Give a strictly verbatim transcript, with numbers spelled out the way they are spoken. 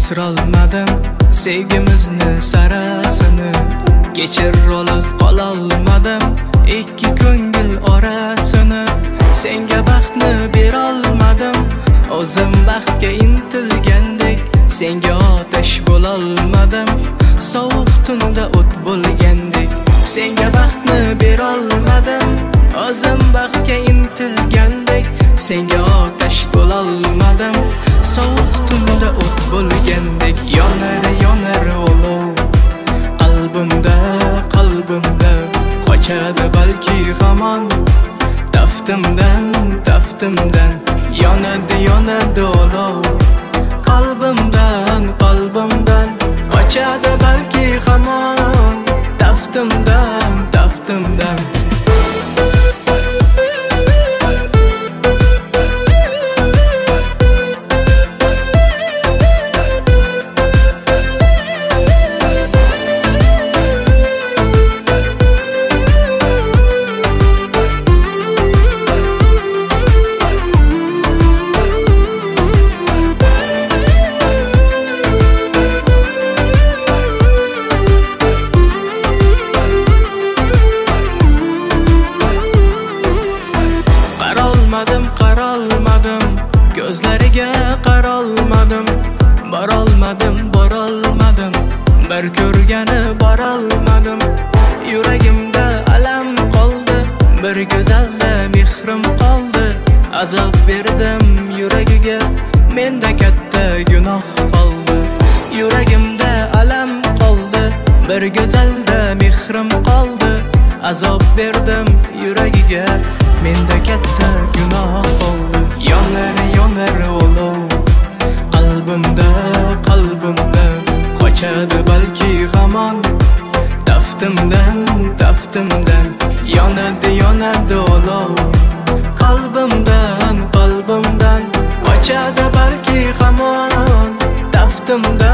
asrolmadim sevgimizni sarasini, kechir olib qololmadim ikki ko'ngil orasini. Senga baxtni berolmadim, o'zim baxtga intilgandek, senga otash bo'lolmadim, sovuq tunda o't bo'lgandek. Senga baxtni berolmadim, o'zim baxtga intilgandek, senga otash bo'lolmadim, sovuq tunda o't bo'lgandek. Yonar yonar olov qalbimda, qalbimda qochadi balki hamon taftimdan, taftimdan. Yonadi yonadi olov qalbimdan, qalbimdan qochadi balki hamon taftimdan, taftimdan. Qarolmadim, ko'zlariga qarolmadim, borolmadim, borolmadim, bir ko'rgani borolmadim. Yuragimda alam qoldi, bir go'zalda mehrim qoldi. Azob berdim yuragiga, menda katta gunoh qoldi. Yuragimda alam qoldi, bir go'zalda mehrim qoldi. Azob berdim yuragiga, menda katta gunoh qoldi. Yonar yonar olov qalbimda, qalbimda qochadi balki hamon taftimdan, taftimdan. Yonadi yonadi olov qalbimdan, qalbimdan qochadi balki hamon taftimdan.